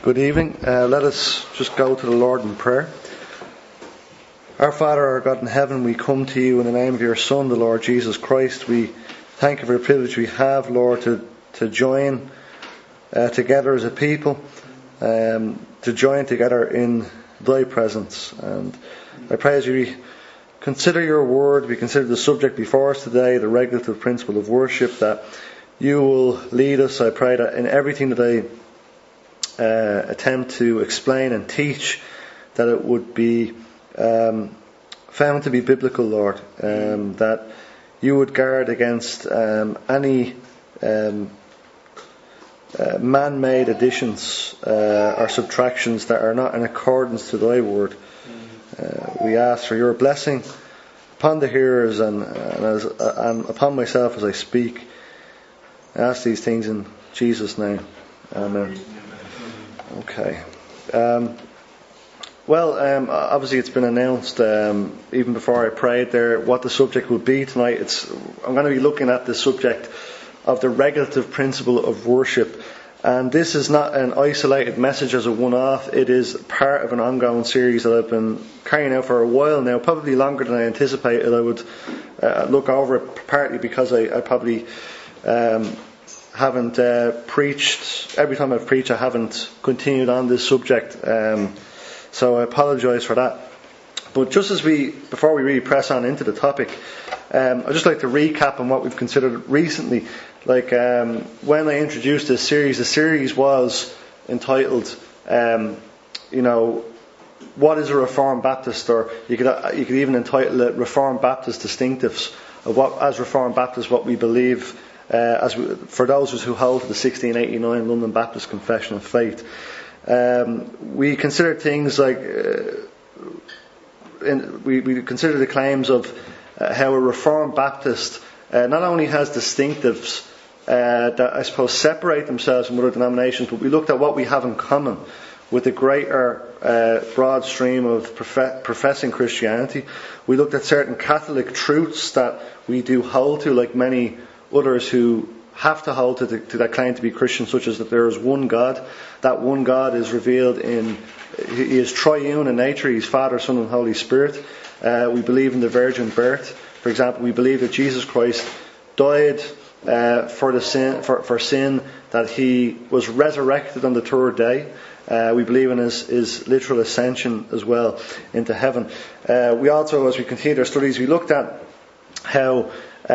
Good evening. Let us just go to the Lord in prayer. Our Father, our God in heaven, we come to you in the name of your Son, the Lord Jesus Christ. We thank you for the privilege we have, Lord, to join together as a people, to join together in thy presence. And I pray as we consider your word, we consider the subject before us today, the regulative principle of worship, that you will lead us. I pray that in everything that I attempt to explain and teach, that it would be found to be biblical, Lord, that you would guard against any man-made additions or subtractions that are not in accordance to thy word. We ask for your blessing upon the hearers and upon myself as I speak. I ask these things in Jesus' name. Amen. Okay. Obviously it's been announced even before I prayed there what the subject will be tonight. I'm going to be looking at the subject of the regulative principle of worship. And this is not an isolated message as a one-off. It is part of an ongoing series that I've been carrying out for a while now, probably longer than I anticipated. I would look over it, partly because I probably haven't preached. Every time I've preached, I haven't continued on this subject. So I apologise for that. But just before we really press on into the topic, I'd just like to recap on what we've considered recently. Like when I introduced this series, the series was entitled, what is a Reformed Baptist? Or you could even entitle it Reformed Baptist Distinctives of what, as Reformed Baptists, what we believe. For those of us who hold to the 1689 London Baptist Confession of Faith, we consider things like we consider the claims of how a Reformed Baptist not only has distinctives that I suppose separate themselves from other denominations, but we looked at what we have in common with the greater broad stream of professing Christianity. We looked at certain Catholic truths that we do hold to, like many others who have to hold to that claim to be Christian, such as that there is one God. That one God is revealed He is triune in nature. He's Father, Son and Holy Spirit. We believe in the virgin birth. For example, we believe that Jesus Christ died for sin, that He was resurrected on the third day. We believe in His literal ascension as well into heaven. We also, as we continued our studies, we looked at how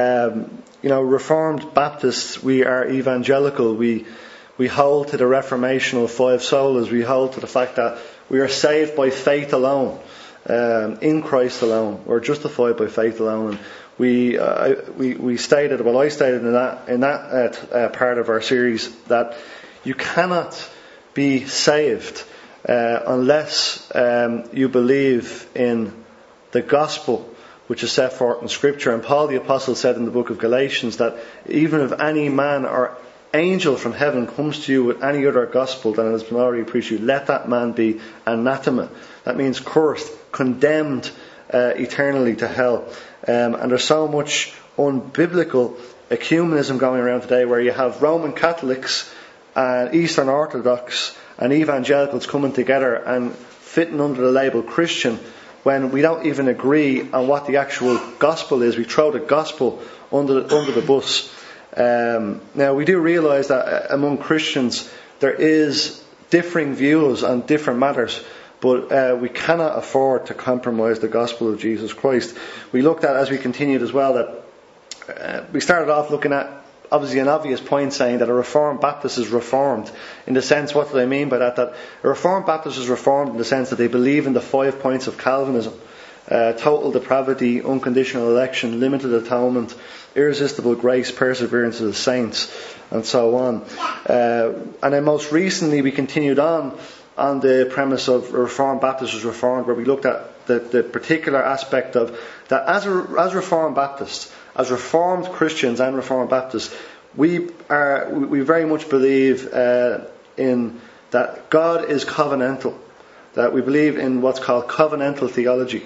Reformed Baptists, we are evangelical. We hold to the reformational five solas. We hold to the fact that we are saved by faith alone, in Christ alone. We're justified by faith alone. And I stated in that part of our series that you cannot be saved unless you believe in the gospel which is set forth in Scripture. And Paul the Apostle said in the book of Galatians that even if any man or angel from heaven comes to you with any other gospel than has been already preached to you, let that man be anathema. That means cursed, condemned eternally to hell. And there's so much unbiblical ecumenism going around today, where you have Roman Catholics and Eastern Orthodox and evangelicals coming together and fitting under the label Christian, when we don't even agree on what the actual gospel is. We throw the gospel under the bus. Now, we do realise that among Christians there is differing views on different matters, but we cannot afford to compromise the gospel of Jesus Christ. We looked at, as we continued as well, that we started off looking at obviously an obvious point, saying that a Reformed Baptist is Reformed. In the sense, what do I mean by that? That a Reformed Baptist is Reformed in the sense that they believe in the 5 points of Calvinism. Total depravity, unconditional election, limited atonement, irresistible grace, perseverance of the saints, and so on. And then most recently we continued on the premise of a Reformed Baptist is Reformed, where we looked at the particular aspect of that as Reformed Baptists, as Reformed Christians and Reformed Baptists, we very much believe in that God is covenantal, that we believe in what's called covenantal theology,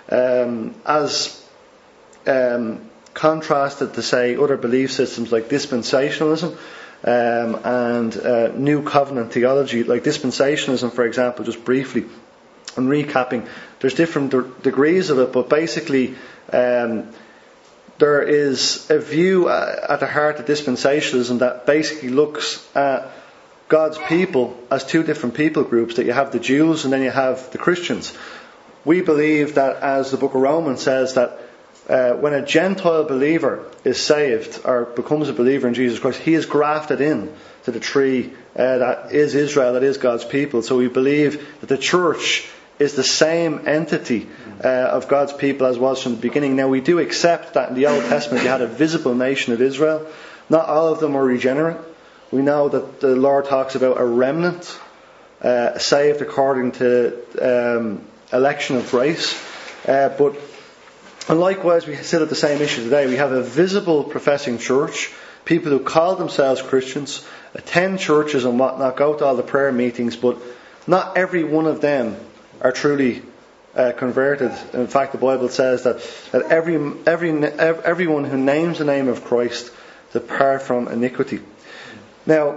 as contrasted to, say, other belief systems like dispensationalism. and New Covenant theology, like dispensationalism, for example, just briefly, and recapping. There's different degrees of it, but basically there is a view at the heart of dispensationalism that basically looks at God's people as two different people groups, that you have the Jews and then you have the Christians. We believe that, as the book of Romans says, that when a Gentile believer is saved or becomes a believer in Jesus Christ, he is grafted in to the tree that is Israel, that is God's people. So we believe that the church is the same entity of God's people as was from the beginning. Now, we do accept that in the Old Testament you had a visible nation of Israel. Not all of them were regenerate. We know that the Lord talks about a remnant saved according to election of grace. But and likewise, we sit at the same issue today. We have a visible professing church, people who call themselves Christians, attend churches and whatnot, go to all the prayer meetings, but not every one of them are truly converted. In fact, the Bible says that everyone who names the name of Christ depart from iniquity. Now,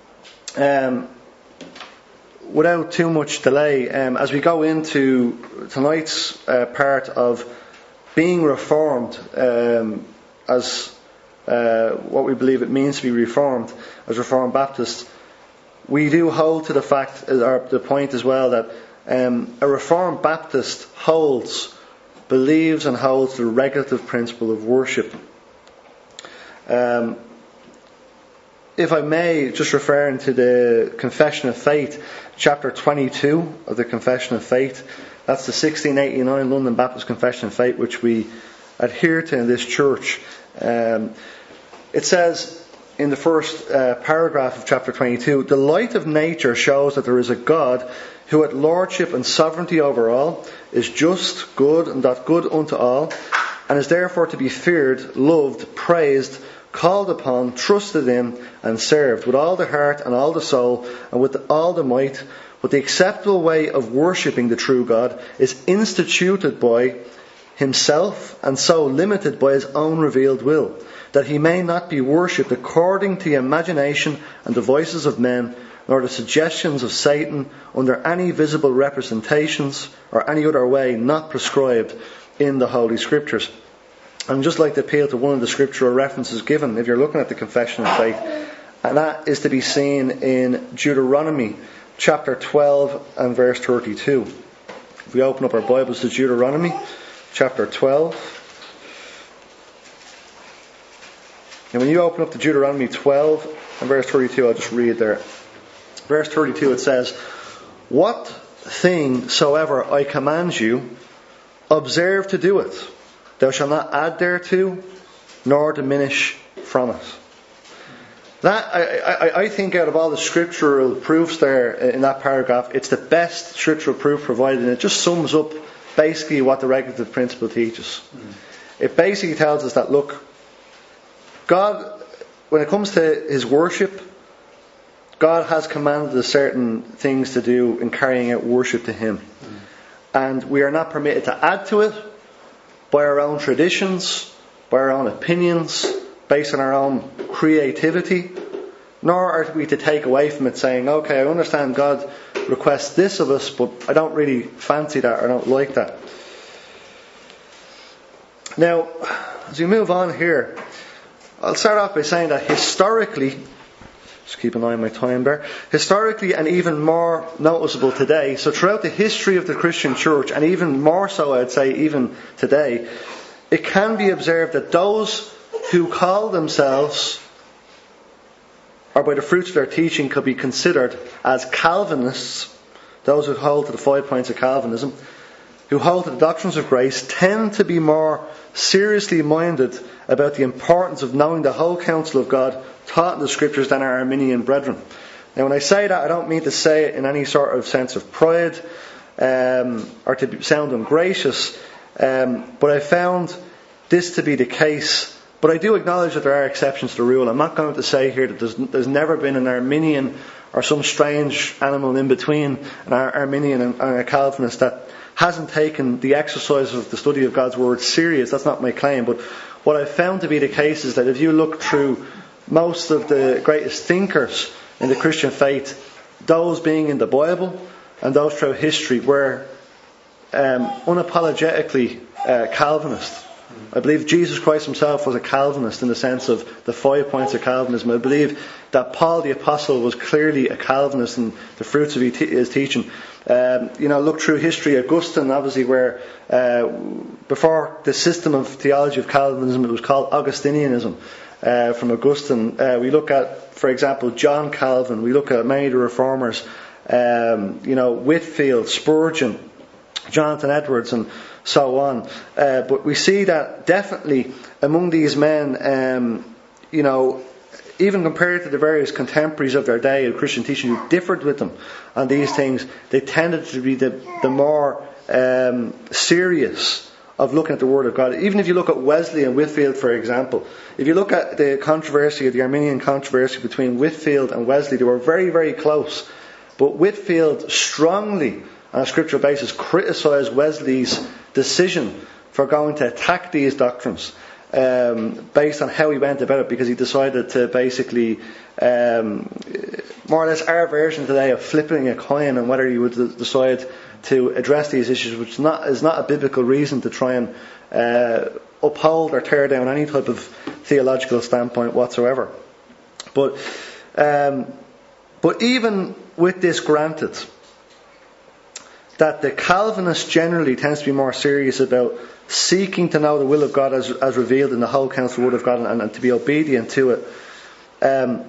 without too much delay, as we go into tonight's part of being reformed, as what we believe it means to be reformed, as Reformed Baptists, we do hold to the fact, or the point as well, that a Reformed Baptist believes and holds the regulative principle of worship. If I may, just referring to the Confession of Faith, chapter 22 of the Confession of Faith, that's the 1689 London Baptist Confession of Faith, which we adhere to in this church. It says in the first paragraph of chapter 22, the light of nature shows that there is a God who had lordship and sovereignty over all, is just, good, and doth good unto all, and is therefore to be feared, loved, praised, called upon, trusted in, and served with all the heart and all the soul and with all the might. But the acceptable way of worshipping the true God is instituted by himself and so limited by his own revealed will, that he may not be worshipped according to the imagination and the voices of men, nor the suggestions of Satan under any visible representations or any other way not prescribed in the Holy Scriptures. I'd just like to appeal to one of the scriptural references given if you're looking at the Confession of Faith, and that is to be seen in Deuteronomy chapter 12 and verse 32. If we open up our Bibles to Deuteronomy chapter 12, and when you open up to Deuteronomy 12 and verse 32, I'll just read there. Verse 32, it says, what thing soever I command you, observe to do it. Thou shalt not add thereto, nor diminish from it. That, I think, out of all the scriptural proofs there in that paragraph, it's the best scriptural proof provided, and it just sums up basically what the regulative principle teaches. It basically tells us that, look, God, when it comes to his worship, God has commanded us certain things to do in carrying out worship to him. And we are not permitted to add to it by our own traditions, by our own opinions, based on our own creativity, nor are we to take away from it saying, okay, I understand God requests this of us, but I don't really fancy that, or I don't like that. Now, as we move on here, I'll start off by saying that historically, just keep an eye on my time there, historically and even more noticeable today, so throughout the history of the Christian church, and even more so I'd say even today, it can be observed that those who call themselves, or by the fruits of their teaching could be considered as Calvinists, those who hold to the 5 points of Calvinism, who hold to the doctrines of grace, tend to be more seriously minded about the importance of knowing the whole counsel of God taught in the Scriptures than our Arminian brethren. Now, when I say that, I don't mean to say it in any sort of sense of pride or to sound ungracious, but I found this to be the case. But I do acknowledge that there are exceptions to the rule. I'm not going to say here that there's never been an Arminian or some strange animal in between an Arminian and a Calvinist that hasn't taken the exercise of the study of God's Word serious. That's not my claim. But what I've found to be the case is that if you look through most of the greatest thinkers in the Christian faith, those being in the Bible and those throughout history, were unapologetically Calvinist. I believe Jesus Christ himself was a Calvinist in the sense of the 5 points of Calvinism. I believe that Paul the Apostle was clearly a Calvinist in the fruits of his teaching. Look through history. Augustine, obviously, where before the system of theology of Calvinism, it was called Augustinianism. From Augustine, we look at, for example, John Calvin. We look at many of the reformers. Whitefield, Spurgeon, Jonathan Edwards, and so on. But we see that definitely among these men, even compared to the various contemporaries of their day of Christian teaching who differed with them on these things, they tended to be the more serious of looking at the Word of God. Even if you look at Wesley and Whitefield, for example, if you look at the controversy, the Arminian controversy between Whitefield and Wesley, they were very, very close. But Whitefield strongly, on a scriptural basis, criticised Wesley's decision for going to attack these doctrines based on how he went about it, because he decided to basically, more or less our version today of flipping a coin on whether he would decide to address these issues, which is not a biblical reason to try and uphold or tear down any type of theological standpoint whatsoever. But even with this granted, that the Calvinist generally tends to be more serious about seeking to know the will of God as revealed in the whole counsel Word of God, and to be obedient to it.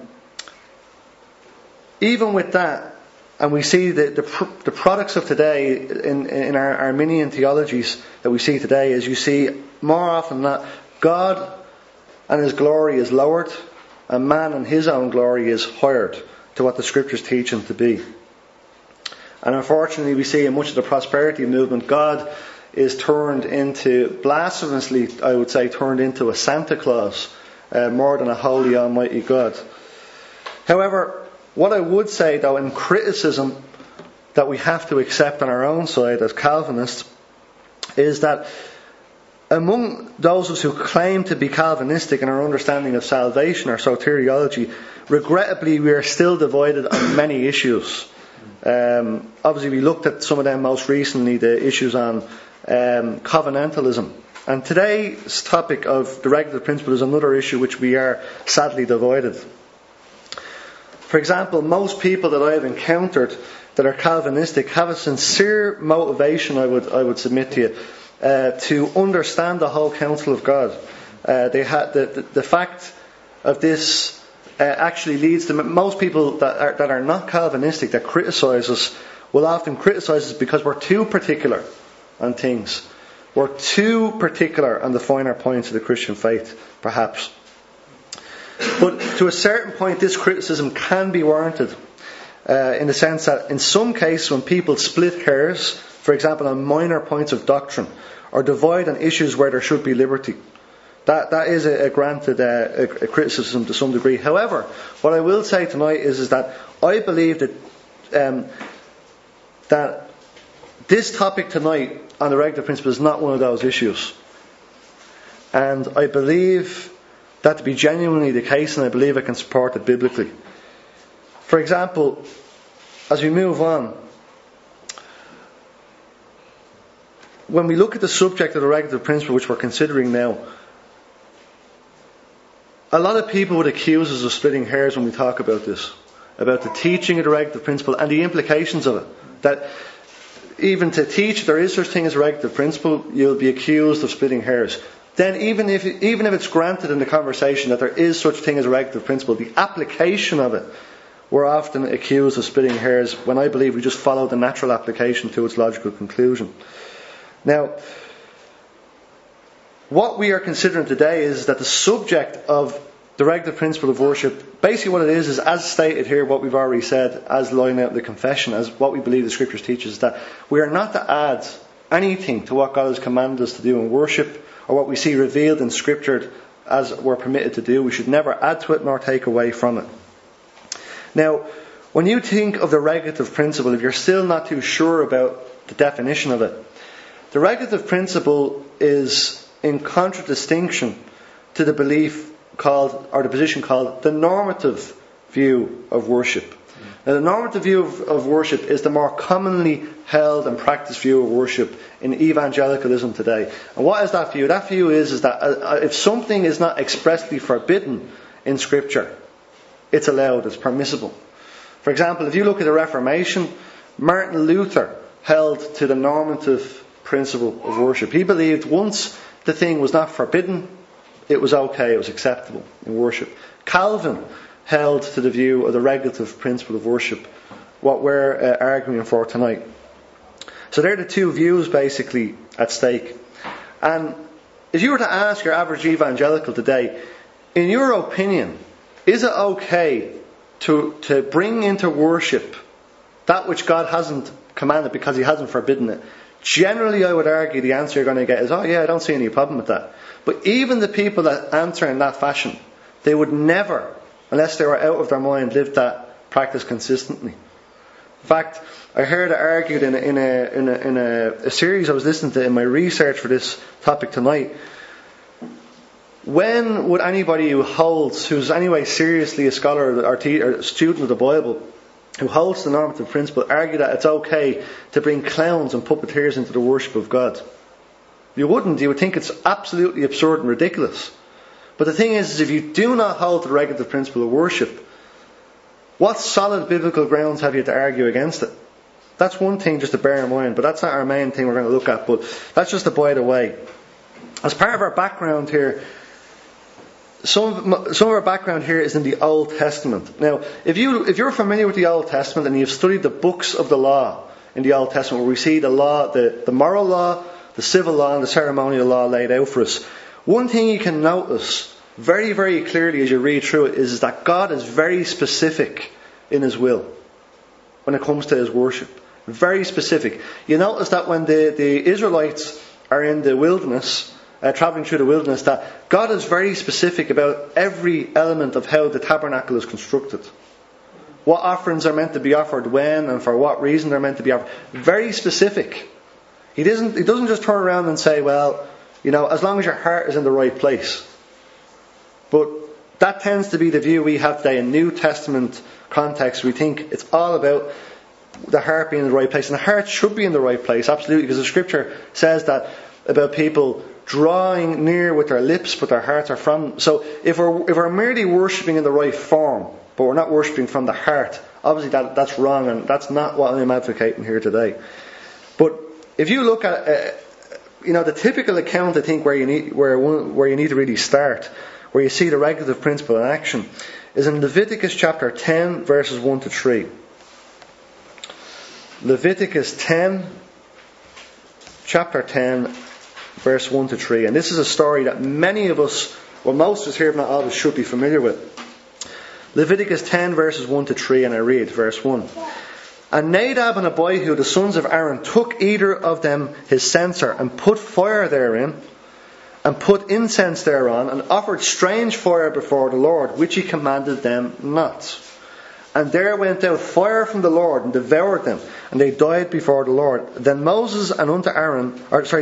Even with that, and we see the products of today in our Arminian theologies that we see today, is you see more often than not, God and His glory is lowered, and man and his own glory is highered to what the Scriptures teach him to be. And unfortunately, we see in much of the prosperity movement, God is turned into, blasphemously, I would say, turned into a Santa Claus more than a holy, almighty God. However, what I would say, though, in criticism that we have to accept on our own side as Calvinists, is that among those of us who claim to be Calvinistic in our understanding of salvation or soteriology, regrettably, we are still divided on many issues. Obviously, we looked at some of them most recently, the issues on covenantalism. And today's topic of the regulative principle is another issue which we are sadly divided. For example, most people that I have encountered that are Calvinistic have a sincere motivation, I would submit to you, to understand the whole counsel of God. The fact of this actually leads to most people that are not Calvinistic, that criticise us, will often criticise us because we're too particular on things. We're too particular on the finer points of the Christian faith, perhaps. But to a certain point, this criticism can be warranted in the sense that in some cases when people split hairs, for example on minor points of doctrine, or divide on issues where there should be liberty, that is a granted a criticism to some degree. However, what I will say tonight is that I believe that this topic tonight on the regulative principle is not one of those issues. And I believe that to be genuinely the case, and I believe I can support it biblically. For example, as we move on, when we look at the subject of the regulative principle which we're considering now, a lot of people would accuse us of splitting hairs when we talk about this, about the teaching of the regulative principle and the implications of it. That even to teach there is such thing as a regulative principle, you'll be accused of splitting hairs. Then even if it's granted in the conversation that there is such thing as a regulative principle, the application of it, we're often accused of splitting hairs when I believe we just follow the natural application to its logical conclusion. Now, what we are considering today is that the subject of the regulative principle of worship, basically what it is as stated here, what we've already said, as lying out in the confession, as what we believe the Scriptures teaches, is that we are not to add anything to what God has commanded us to do in worship, or what we see revealed in Scripture as we're permitted to do. We should never add to it nor take away from it. Now, when you think of the regulative principle, if you're still not too sure about the definition of it, the regulative principle is in contradistinction to the belief called, or the position called, the normative view of worship. Now, the normative view of worship is the more commonly held and practiced view of worship in evangelicalism today. And what is that view? That view is that if something is not expressly forbidden in Scripture, it's allowed, it's permissible. For example, if you look at the Reformation, Martin Luther held to the normative principle of worship. He believed once the thing was not forbidden, it was okay, it was acceptable in worship. Calvin held to the view of the regulative principle of worship, what we're arguing for tonight. So they're the two views basically at stake. And if you were to ask your average evangelical today, in your opinion, is it okay to bring into worship that which God hasn't commanded because He hasn't forbidden it? Generally, I would argue the answer you're going to get is, oh yeah, I don't see any problem with that. But even the people that answer in that fashion, they would never, unless they were out of their mind, live that practice consistently. In fact, I heard it argued in a series I was listening to in my research for this topic tonight. When would anybody who's anyway seriously a scholar or student of the Bible, who holds the normative principle, argue that it's okay to bring clowns and puppeteers into the worship of God? You wouldn't. You would think it's absolutely absurd and ridiculous. But the thing is if you do not hold to the regulative principle of worship, what solid biblical grounds have you to argue against it? That's one thing just to bear in mind, but that's not our main thing we're going to look at. But that's just a by the way. As part of our background here, some of our background here is in the Old Testament. Now, if you're familiar with the Old Testament and you've studied the books of the law in the Old Testament, where we see the law, the moral law, the civil law, and the ceremonial law laid out for us, one thing you can notice very, very clearly as you read through it is that God is very specific in His will when it comes to His worship. Very specific. You notice that when the Israelites are in the wilderness, travelling through the wilderness, that God is very specific about every element of how the tabernacle is constructed. What offerings are meant to be offered when and for what reason they're meant to be offered. Very specific. He doesn't just turn around and say, well, as long as your heart is in the right place. But that tends to be the view we have today in New Testament context. We think it's all about the heart being in the right place. And the heart should be in the right place, absolutely, because the Scripture says that about people drawing near with their lips, but their hearts are from. So if we're merely worshipping in the right form, but we're not worshipping from the heart, obviously that's wrong, and that's not what I'm advocating here today. But if you look at the typical account, I think where you need to really start, where you see the regulative principle in action, is in Leviticus chapter 10, verses 1 to 3. Leviticus 10, chapter 10, verse 1 to 3. And this is a story that many of us, well, most of us here, if not all of us, should be familiar with. Leviticus 10, verses 1 to 3, and I read verse 1. And Nadab and Abihu, the sons of Aaron, took either of them his censer, and put fire therein, and put incense thereon, and offered strange fire before the Lord, which He commanded them not. And there went out fire from the Lord, and devoured them, and they died before the Lord. Then Moses said unto Aaron,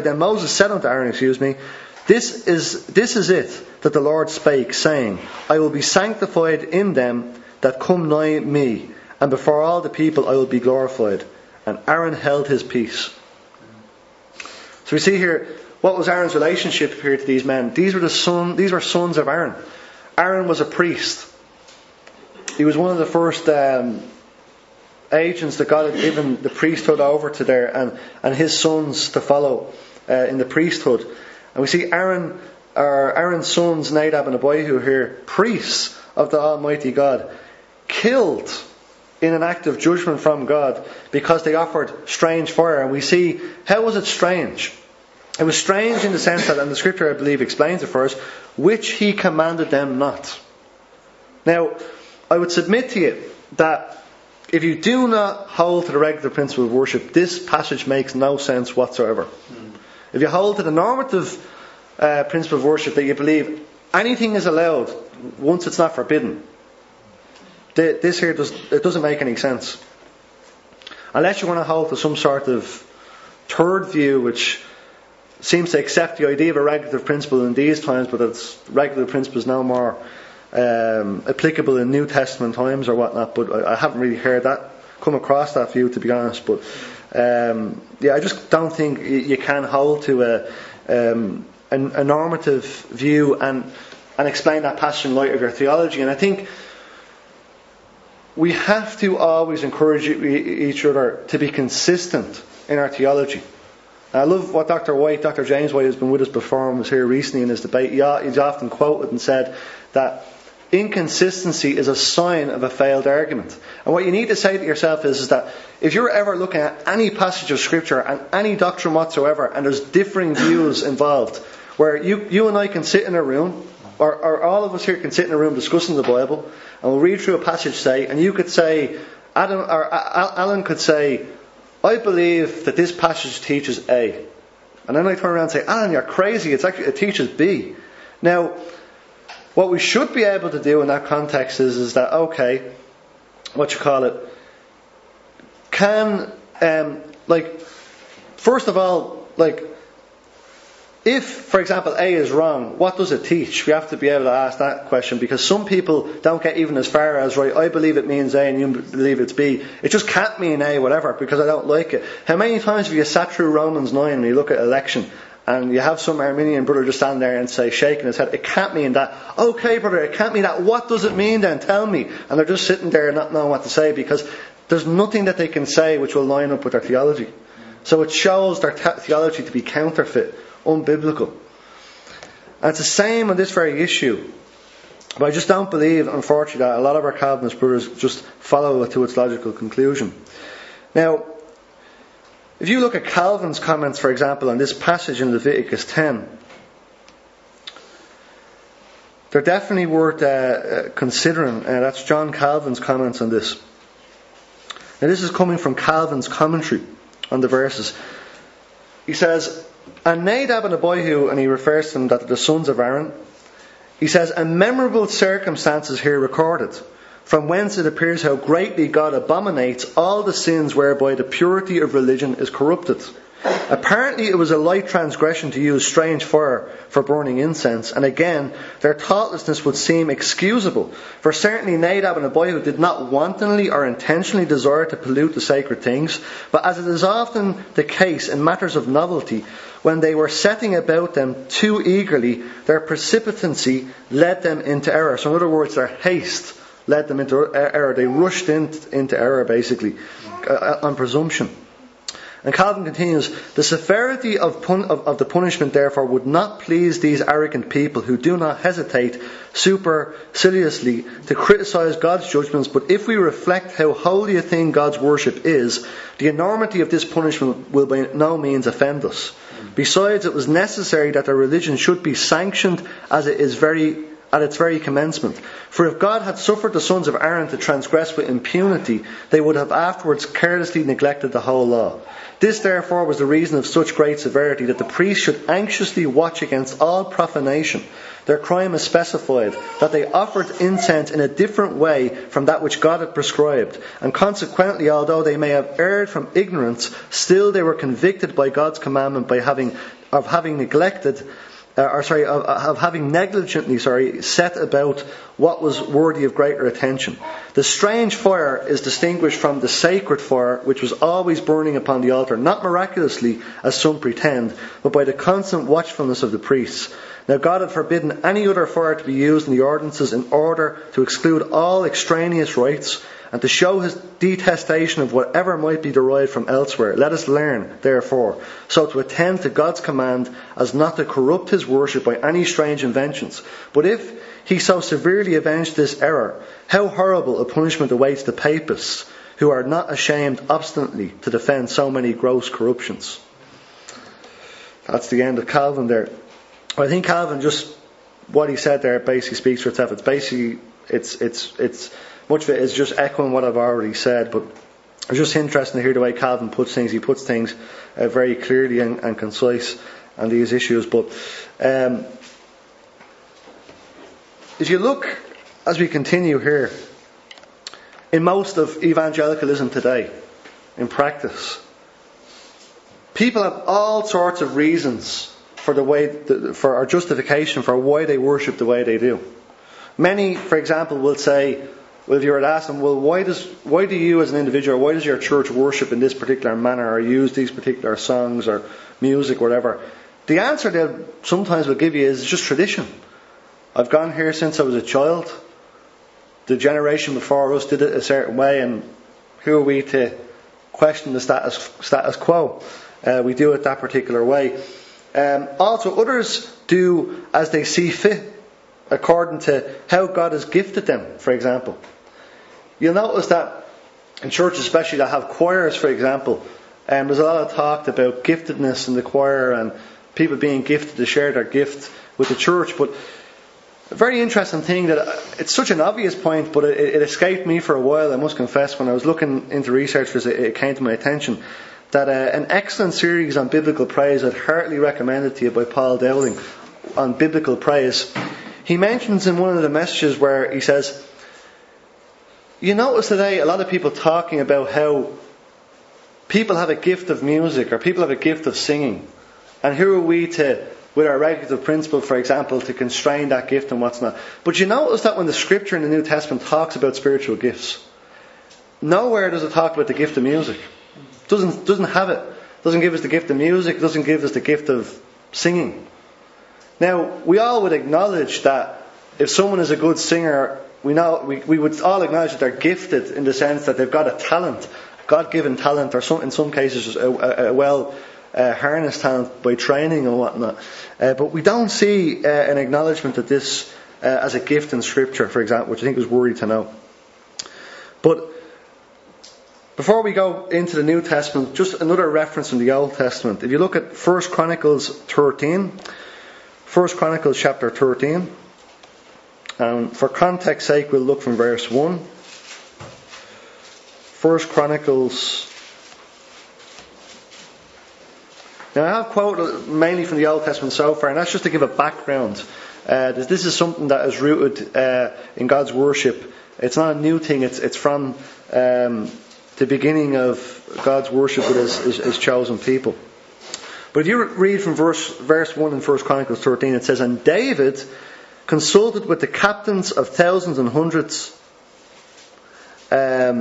This is it that the Lord spake, saying, I will be sanctified in them that come nigh me, and before all the people I will be glorified. And Aaron held his peace. So we see here, what was Aaron's relationship here to these men? These were sons of Aaron. Aaron was a priest. He was one of the first agents that God had given the priesthood over to there, and his sons to follow in the priesthood. And we see Aaron's sons, Nadab and Abihu here, priests of the Almighty God, killed in an act of judgment from God because they offered strange fire. And we see, how was it strange? It was strange in the sense that, and the Scripture I believe explains it for us, which He commanded them not. Now, I would submit to you that if you do not hold to the regulative principle of worship, this passage makes no sense whatsoever. If you hold to the normative principle of worship, that you believe anything is allowed once it's not forbidden, this here doesn't make any sense. Unless you want to hold to some sort of third view which seems to accept the idea of a regulative principle in these times, but it's regulative principle is no more applicable in New Testament times or whatnot. But I haven't really heard that, come across that view, to be honest. But I just don't think you can hold to a normative view and explain that passage in light of your theology. And I think we have to always encourage each other to be consistent in our theology. And I love what Dr. James White, who's been with us before and was here recently in his debate, he's often quoted and said that inconsistency is a sign of a failed argument. And what you need to say to yourself is that if you're ever looking at any passage of Scripture and any doctrine whatsoever, and there's differing views involved, where you and I can sit in a room, or all of us here can sit in a room discussing the Bible, and we'll read through a passage, say, and you could say, Alan could say, I believe that this passage teaches A. And then I turn around and say, Alan, you're crazy, it teaches B. Now, what we should be able to do in that context is that, okay, first of all, if, for example, A is wrong, what does it teach? We have to be able to ask that question, because some people don't get even as far as, right, I believe it means A and you believe it's B. It just can't mean A, whatever, because I don't like it. How many times have you sat through Romans 9 and you look at election and you have some Arminian brother just stand there and say, shaking his head, it can't mean that. Okay, brother, it can't mean that. What does it mean then? Tell me. And they're just sitting there not knowing what to say, because there's nothing that they can say which will line up with their theology. So it shows their theology to be counterfeit, unbiblical. And it's the same on this very issue. But I just don't believe, unfortunately, that a lot of our Calvinist brothers just follow it to its logical conclusion. Now, if you look at Calvin's comments, for example, on this passage in Leviticus 10, they're definitely worth considering. That's John Calvin's comments on this. Now, this is coming from Calvin's commentary on the verses. He says, and Nadab and Abihu, and he refers to them that the sons of Aaron, he says, and memorable circumstances here recorded, from whence it appears how greatly God abominates all the sins whereby the purity of religion is corrupted. Apparently it was a light transgression to use strange fire for burning incense, and again their thoughtlessness would seem excusable, for certainly Nadab and Abihu did not wantonly or intentionally desire to pollute the sacred things, but as it is often the case in matters of novelty, when they were setting about them too eagerly, their precipitancy led them into error. So in other words, their haste led them into error. They rushed into error, basically, on presumption. And Calvin continues, the severity of the punishment, therefore, would not please these arrogant people who do not hesitate superciliously to criticize God's judgments, but if we reflect how holy a thing God's worship is, the enormity of this punishment will by no means offend us. Besides, it was necessary that their religion should be sanctioned at its very commencement. For if God had suffered the sons of Aaron to transgress with impunity, they would have afterwards carelessly neglected the whole law. This therefore was the reason of such great severity, that the priest should anxiously watch against all profanation. Their crime is specified, that they offered incense in a different way from that which God had prescribed, and consequently, although they may have erred from ignorance, still they were convicted by God's commandment of having negligently set about what was worthy of greater attention. The strange fire is distinguished from the sacred fire, which was always burning upon the altar, not miraculously, as some pretend, but by the constant watchfulness of the priests. Now God had forbidden any other fire to be used in the ordinances in order to exclude all extraneous rites, and to show his detestation of whatever might be derived from elsewhere. Let us learn, therefore, so to attend to God's command as not to corrupt his worship by any strange inventions. But if he so severely avenged this error, how horrible a punishment awaits the papists, who are not ashamed obstinately to defend so many gross corruptions. That's the end of Calvin there. I think Calvin, just what he said there, basically speaks for itself. It's basically, it's much of it is just echoing what I've already said, but it's just interesting to hear the way Calvin puts things. He puts things very clearly and concise on these issues. But if you look, as we continue here, in most of evangelicalism today, in practice, people have all sorts of reasons for our justification for why they worship the way they do. Many, for example, will say, well, if you were to ask them, well, why do you as an individual, why does your church worship in this particular manner or use these particular songs or music, whatever? The answer they sometimes will give you is just tradition. I've gone here since I was a child. The generation before us did it a certain way, and who are we to question the status quo? We do it that particular way. Also, others do as they see fit, according to how God has gifted them, for example. You'll notice that in churches especially that have choirs, for example, there's a lot of talk about giftedness in the choir and people being gifted to share their gift with the church. But a very interesting thing that it's such an obvious point, but it escaped me for a while, I must confess. When I was looking into research for this, it came to my attention that an excellent series on biblical praise I'd heartily recommend it to you by Paul Dowling on biblical praise. He mentions in one of the messages where he says, you notice today a lot of people talking about how people have a gift of music or people have a gift of singing. And who are we to, with our regulative principle, for example, to constrain that gift and what's not. But you notice that when the Scripture in the New Testament talks about spiritual gifts, nowhere does it talk about the gift of music. Doesn't have it. Doesn't give us the gift of music. Doesn't give us the gift of singing. Now, we all would acknowledge that if someone is a good singer, we would all acknowledge that they're gifted in the sense that they've got a talent, God-given talent, or in some cases a well harnessed talent by training and whatnot. But we don't see an acknowledgement of this as a gift in Scripture, for example, which I think was worthy to know. But before we go into the New Testament, just another reference from the Old Testament. If you look at 1 Chronicles 13, 1 Chronicles chapter 13, and for context sake we'll look from verse 1. 1 Chronicles. Now I have quoted mainly from the Old Testament so far, and that's just to give a background. This is something that is rooted in God's worship. It's not a new thing, it's from the beginning of God's worship with His chosen people. But if you read from verse 1 in 1 Chronicles 13, it says, and David consulted with the captains of thousands and hundreds. Let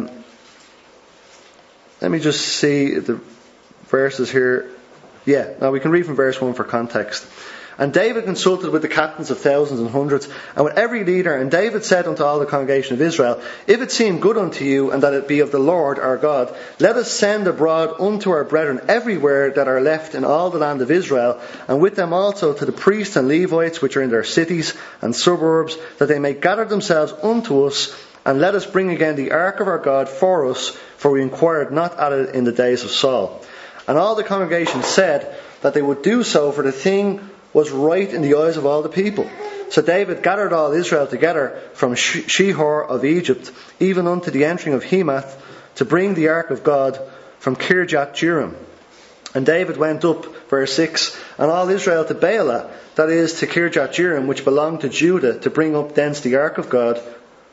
me just see the verses here. Yeah, now we can read from verse 1 for context. And David consulted with the captains of thousands and hundreds, and with every leader. And David said unto all the congregation of Israel, if it seem good unto you, and that it be of the Lord our God, let us send abroad unto our brethren everywhere that are left in all the land of Israel, and with them also to the priests and Levites which are in their cities and suburbs, that they may gather themselves unto us, and let us bring again the ark of our God for us, for we inquired not at it in the days of Saul. And all the congregation said that they would do so, for the thing was right in the eyes of all the people. So David gathered all Israel together from Shihor of Egypt, even unto the entering of Hemath, to bring the ark of God from Kirjath Jearim. And David went up, verse 6, and all Israel to Baalah, that is, to Kirjath Jearim, which belonged to Judah, to bring up thence the ark of God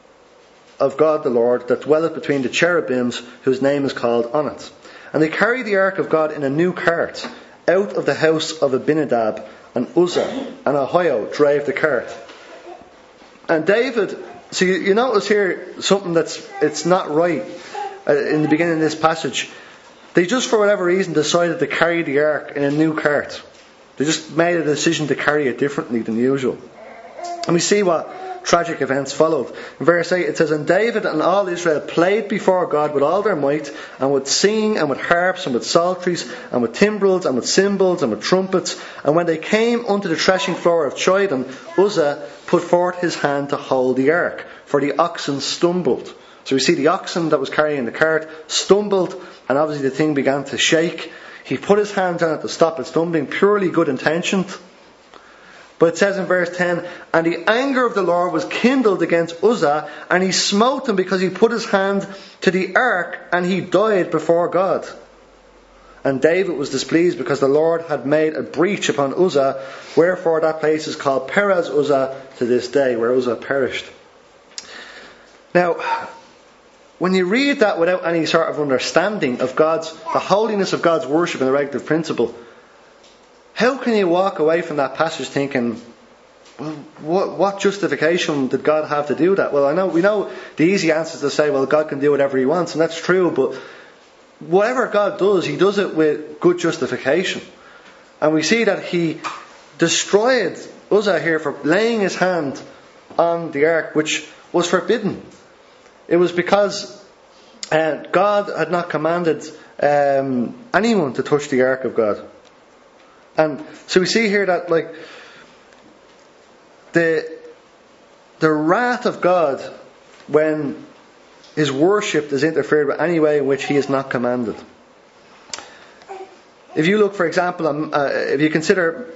the Lord, that dwelleth between the cherubims, whose name is called on it. And they carried the ark of God in a new cart, out of the house of Abinadab, and Uzzah and Ahio drave the cart. And David, so you notice here something it's not right in the beginning of this passage. They just for whatever reason decided to carry the ark in a new cart. They just made a decision to carry it differently than usual. And we see what tragic events followed. In verse 8 it says, and David and all Israel played before God with all their might, and with singing, and with harps, and with psalteries, and with timbrels, and with cymbals, and with trumpets. And when they came unto the threshing floor of Chidon, Uzzah put forth his hand to hold the ark, for the oxen stumbled. So we see the oxen that was carrying the cart stumbled, and obviously the thing began to shake. He put his hand on it to stop it stumbling, purely good intentioned. But it says in verse 10, and the anger of the Lord was kindled against Uzzah, and he smote him because he put his hand to the ark, and he died before God. And David was displeased because the Lord had made a breach upon Uzzah, wherefore that place is called Perez Uzzah to this day, where Uzzah perished. Now, when you read that without any sort of understanding of the holiness of God's worship and the regulative principle, how can you walk away from that passage thinking, well, what justification did God have to do that? Well, we know the easy answer is to say, well, God can do whatever He wants, and that's true, but whatever God does, He does it with good justification. And we see that He destroyed Uzzah here for laying his hand on the ark, which was forbidden. It was because God had not commanded anyone to touch the ark of God. And so we see here that the wrath of God when His worship is interfered with any way in which He is not commanded. If you look, for example, if you consider,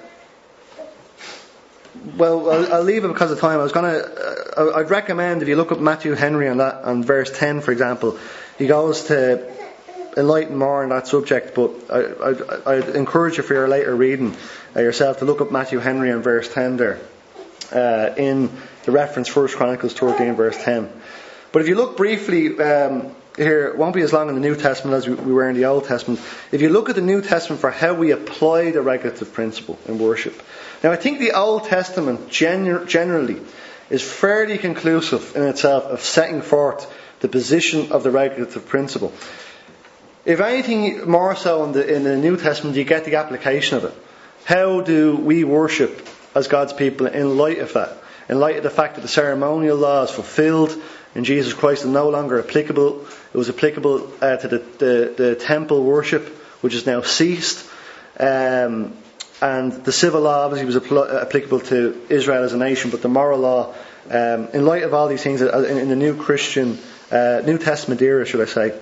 well, I'll leave it because of time. I'd recommend if you look up Matthew Henry on verse 10, for example, he goes to enlighten more on that subject, but I'd encourage you for your later reading yourself to look up Matthew Henry on verse 10 there, in the reference 1 Chronicles 13 verse 10. But if you look briefly here, it won't be as long in the New Testament as we were in the Old Testament. If you look at the New Testament for how we apply the regulative principle in worship. Now I think the Old Testament generally is fairly conclusive in itself of setting forth the position of the regulative principle. If anything more so in the New Testament, you get the application of it. How do we worship as God's people in light of that? In light of the fact that the ceremonial law is fulfilled in Jesus Christ and no longer applicable. It was applicable to the temple worship, which is now ceased. And the civil law obviously was applicable to Israel as a nation, but the moral law, in light of all these things in the New Testament era, should I say,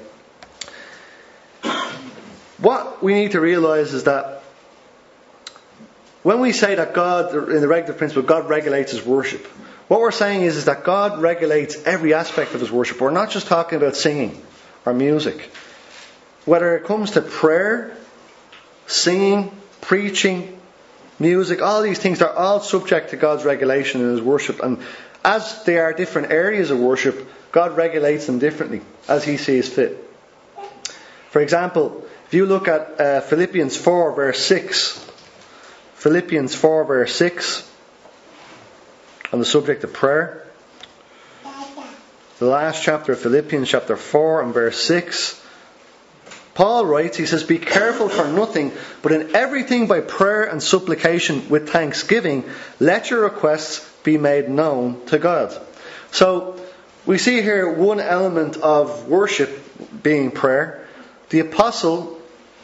what we need to realise is that when we say that God, in the regulative principle, God regulates His worship, what we're saying is that God regulates every aspect of His worship. We're not just talking about singing or music. Whether it comes to prayer, singing, preaching, music, all these things, they're all subject to God's regulation in His worship. And as they are different areas of worship, God regulates them differently as He sees fit. For example, if you look at Philippians 4 verse 6, Philippians 4 verse 6, on the subject of prayer, the last chapter of Philippians, chapter 4 and verse 6, Paul writes, he says, "Be careful for nothing, but in everything by prayer and supplication with thanksgiving, let your requests be made known to God." So, we see here one element of worship being prayer. The apostle,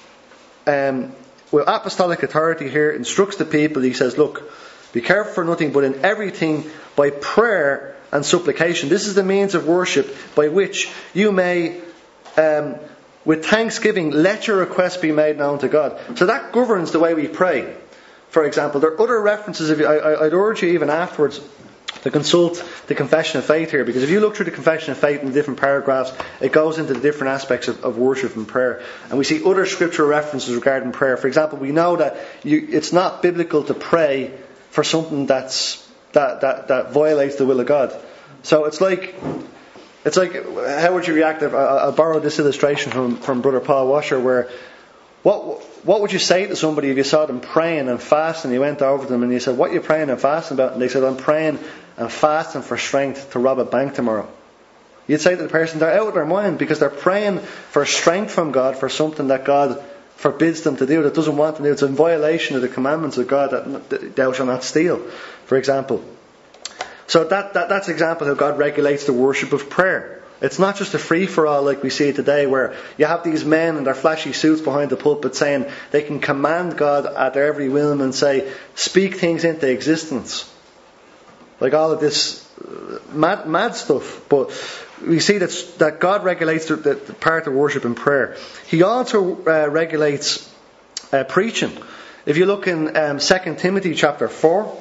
with apostolic authority here, instructs the people. He says, look, be careful for nothing, but in everything by prayer and supplication. This is the means of worship by which you may, with thanksgiving, let your requests be made known to God. So that governs the way we pray. For example, there are other references. I'd urge you even afterwards to consult the Confession of Faith here, because if you look through the Confession of Faith in the different paragraphs, it goes into the different aspects of worship and prayer. And we see other scriptural references regarding prayer. For example, we know that it's not biblical to pray for something that violates the will of God. So it's like, how would you react if I'll borrow this illustration from Brother Paul Washer, where what would you say to somebody if you saw them praying and fasting? You went over to them and you said, "What are you praying and fasting about?" And they said, "I'm praying and fasting for strength to rob a bank tomorrow." You'd say to the person, they're out of their mind, because they're praying for strength from God for something that God forbids them to do, that doesn't want them to do. It's in violation of the commandments of God, that thou shalt not steal, for example. So that's an example how God regulates the worship of prayer. It's not just a free-for-all like we see today, where you have these men in their flashy suits behind the pulpit saying they can command God at their every whim and say, speak things into existence. Like all of this mad stuff. But we see that God regulates the part of worship and prayer. He also regulates preaching. If you look in 2 Timothy chapter 4,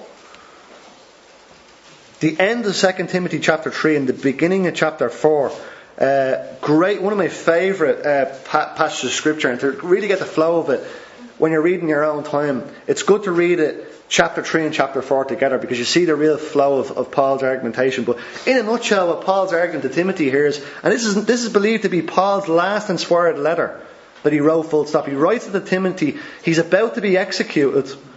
the end of 2 Timothy chapter 3 and the beginning of chapter 4, one of my favourite passages of scripture, and to really get the flow of it when you're reading your own time, it's good to read it chapter 3 and chapter 4 together, because you see the real flow of Paul's argumentation. But in a nutshell, what Paul's arguing to Timothy here is, and this is believed to be Paul's last inspired letter that he wrote full stop. He writes it to Timothy. He's about to be executed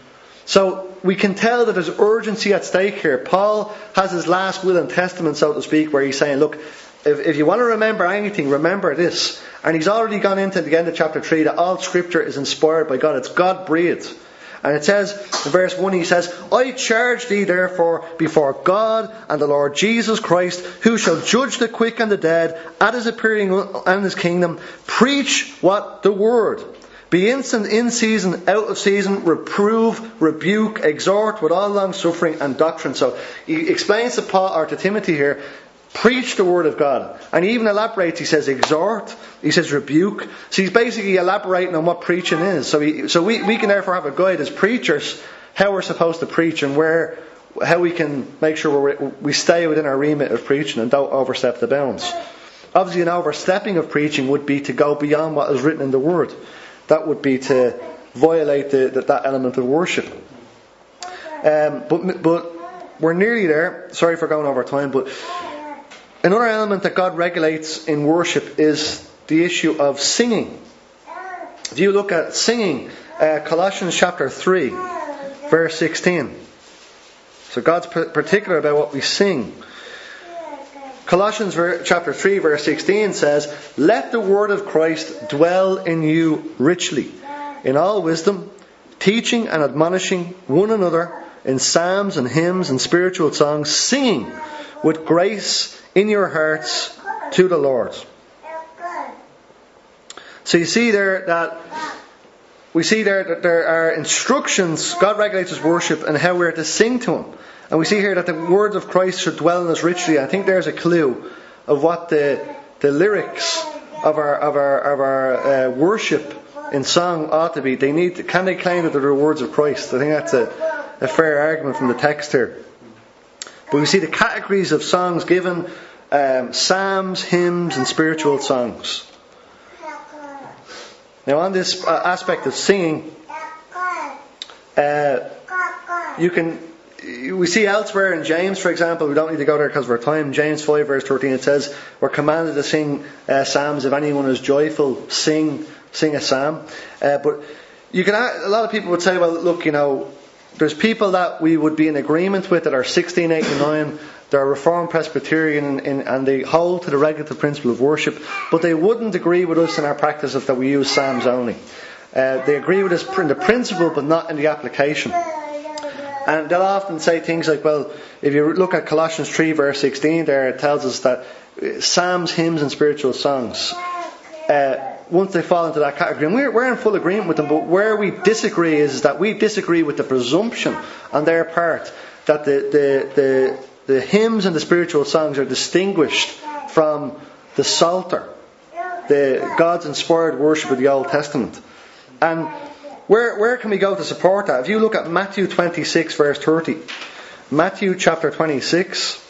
So we can tell that there's urgency at stake here. Paul has his last will and testament, so to speak, where he's saying, look, if you want to remember anything, remember this. And he's already gone into the end of chapter 3 that all Scripture is inspired by God. It's God-breathed. And it says, in verse 1, he says, I charge thee therefore before God and the Lord Jesus Christ, who shall judge the quick and the dead at his appearing and his kingdom, preach what? The word. Be instant in season, out of season, reprove, rebuke, exhort with all long suffering and doctrine. So he explains to Paul or to Timothy here, preach the word of God. And he even elaborates, he says exhort, he says rebuke. So he's basically elaborating on what preaching is. So we can therefore have a guide as preachers, how we're supposed to preach and how we can make sure we stay within our remit of preaching and don't overstep the bounds. Obviously an overstepping of preaching would be to go beyond what is written in the word. That would be to violate that element of worship. But we're nearly there. Sorry for going over time, but another element that God regulates in worship is the issue of singing. If you look at singing, Colossians chapter 3, verse 16. So God's particular about what we sing. Colossians chapter 3 verse 16 says, let the word of Christ dwell in you richly, in all wisdom, teaching and admonishing one another in psalms and hymns and spiritual songs, singing with grace in your hearts to the Lord. So you see there that there are instructions. God regulates His worship and how we're to sing to Him. And we see here that the words of Christ should dwell in us richly. I think there's a clue of what the lyrics of our worship in song ought to be. Can they claim that they're the words of Christ? I think that's a fair argument from the text here. But we see the categories of songs given: psalms, hymns, and spiritual songs. Now, on this aspect of singing, we see elsewhere in James, for example, we don't need to go there because of our time. James 5 verse 13, it says, we're commanded to sing psalms. If anyone is joyful, sing a psalm. But a lot of people would say, well, look, there's people that we would be in agreement with that are 1689. They're Reformed Presbyterian and they hold to the regulative principle of worship, but they wouldn't agree with us in our practice of that we use psalms only. They agree with us in the principle, but not in the application. And they'll often say things like, well, if you look at Colossians 3 verse 16 there, it tells us that psalms, hymns and spiritual songs, once they fall into that category, and we're in full agreement with them, but where we disagree is that we disagree with the presumption on their part that the hymns and the spiritual songs are distinguished from the Psalter, the God's inspired worship of the Old Testament. And where can we go to support that? If you look at Matthew 26 verse 30. Matthew chapter 26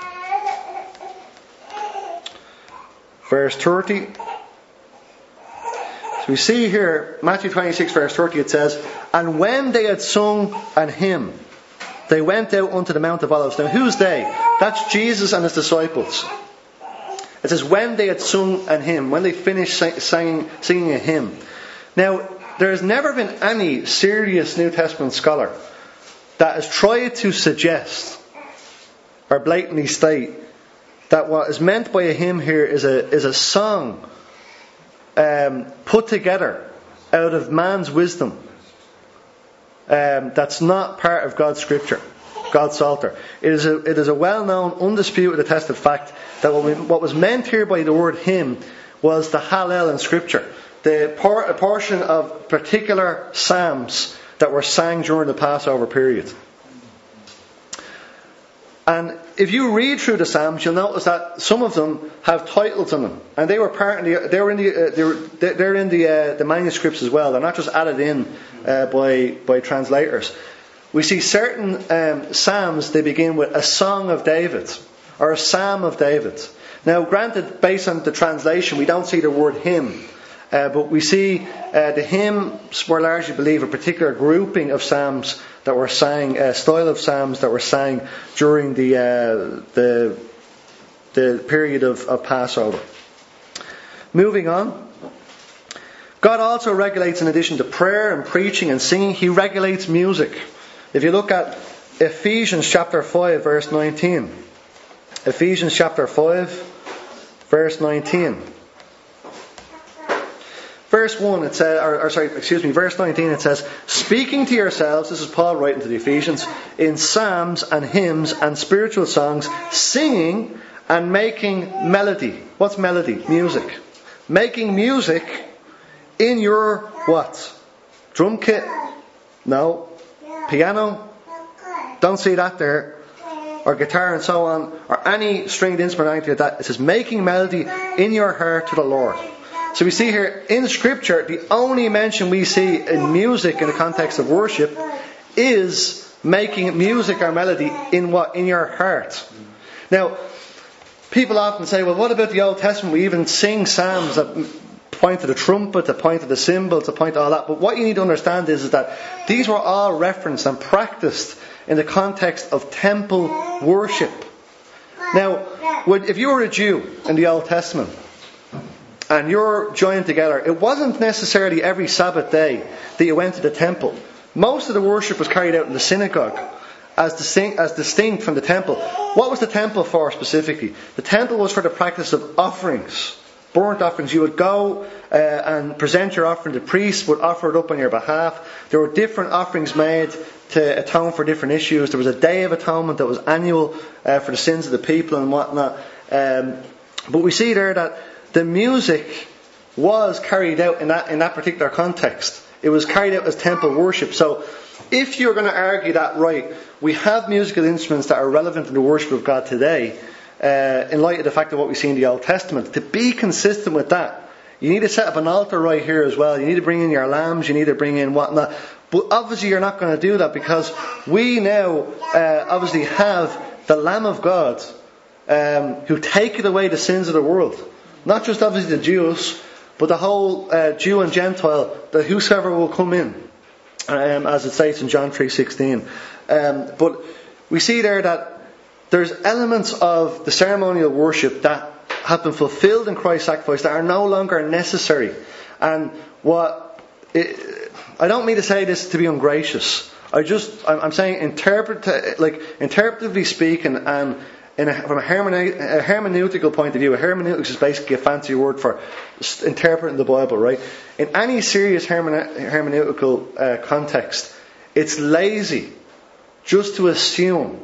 verse 30. So we see here, Matthew 26 verse 30, it says, and when they had sung an hymn, they went out unto the Mount of Olives. Now who's they? That's Jesus and His disciples. It says when they had sung an hymn, when they finished singing a hymn. Now, there has never been any serious New Testament scholar that has tried to suggest or blatantly state that what is meant by a hymn here is a song put together out of man's wisdom that's not part of God's Scripture, God's Psalter. It is a well-known, undisputed, attested fact that what was meant here by the word hymn was the Hallel in Scripture. A portion of particular psalms that were sang during the Passover period. And if you read through the psalms, you'll notice that some of them have titles in them, and they were they're in the manuscripts as well. They're not just added in by translators. We see certain psalms, they begin with a song of David or a psalm of David. Now, granted, based on the translation, we don't see the word hymn. But we see the hymns were largely believe a particular grouping of psalms that were sang, style of psalms that were sang during the period of Passover. Moving on, God also regulates, in addition to prayer and preaching and singing, He regulates music. If you look at Ephesians chapter 5, verse 19. Ephesians chapter 5, verse 19. Verse 1, it says, verse 19, it says, speaking to yourselves, this is Paul writing to the Ephesians, in psalms and hymns and spiritual songs, singing and making melody. What's melody? Music. Making music in your what? Drum kit? No. Piano? Don't see that there. Or guitar and so on. Or any stringed instrument or anything like that. It says making melody in your heart to the Lord. So we see here in Scripture, the only mention we see in music in the context of worship is making music or melody in what? In your heart. Now, people often say, well, what about the Old Testament? We even sing psalms that point to the trumpet, that point to the cymbal, to point to all that. But what you need to understand is that these were all referenced and practiced in the context of temple worship. Now, if you were a Jew in the Old Testament, and you're joined together, it wasn't necessarily every Sabbath day that you went to the temple. Most of the worship was carried out in the synagogue, as distinct from the temple. What was the temple for specifically? The temple was for the practice of offerings, burnt offerings. You would go and present your offering. The priest would offer it up on your behalf. There were different offerings made to atone for different issues. There was a day of atonement that was annual for the sins of the people and whatnot. But we see there that the music was carried out in that particular context. It was carried out as temple worship. So if you're going to argue that, right, we have musical instruments that are relevant in the worship of God today, in light of the fact of what we see in the Old Testament, to be consistent with that, you need to set up an altar right here as well. You need to bring in your lambs, you need to bring in whatnot. But obviously you're not going to do that, because we now obviously have the Lamb of God who taketh away the sins of the world. Not just obviously the Jews, but the whole Jew and Gentile, that whosoever will come in, as it states in John 3:16. But we see there that there's elements of the ceremonial worship that have been fulfilled in Christ's sacrifice that are no longer necessary. And I don't mean to say this to be ungracious. I'm saying interpretively speaking, and from a hermeneutical point of view. A hermeneutics is basically a fancy word for interpreting the Bible, right? In any serious hermeneutical context, it's lazy just to assume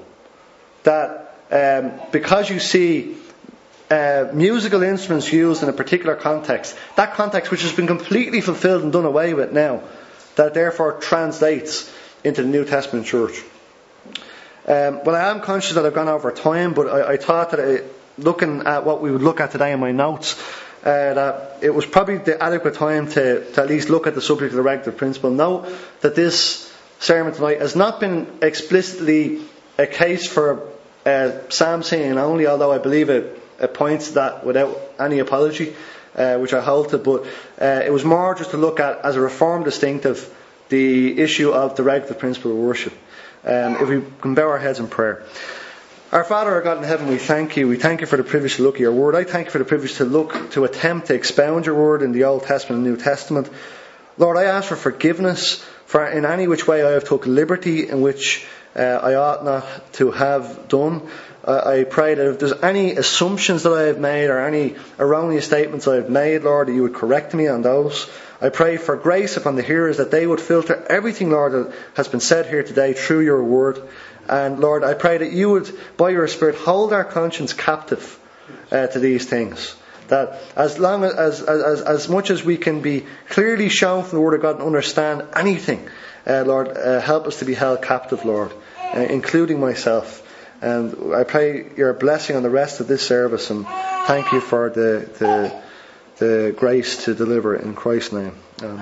that because you see musical instruments used in a particular context, that context which has been completely fulfilled and done away with now, that therefore translates into the New Testament church. Well, I am conscious that I've gone over time, but I thought that looking at what we would look at today in my notes, that it was probably the adequate time to at least look at the subject of the regulative principle. Note that this sermon tonight has not been explicitly a case for psalm singing only, although I believe it points to that without any apology, which I hold to. But it was more just to look at, as a Reformed distinctive, the issue of the regulative principle of worship. If we can bow our heads in prayer. Our Father, our God in heaven, we thank you. We thank you for the privilege to look at your word. I thank you for the privilege to attempt to expound your word in the Old Testament and New Testament. Lord, I ask for forgiveness for in any which way I have took liberty in which I ought not to have done. I pray that if there's any assumptions that I have made or any erroneous statements I have made, Lord, that you would correct me on those. I pray for grace upon the hearers, that they would filter everything, Lord, that has been said here today through your word. And Lord, I pray that you would, by your Spirit, hold our conscience captive to these things. That as long as much as we can be clearly shown from the Word of God and understand anything, Lord, help us to be held captive, Lord, including myself. And I pray your blessing on the rest of this service, and thank you for the grace to deliver it in Christ's name. Amen.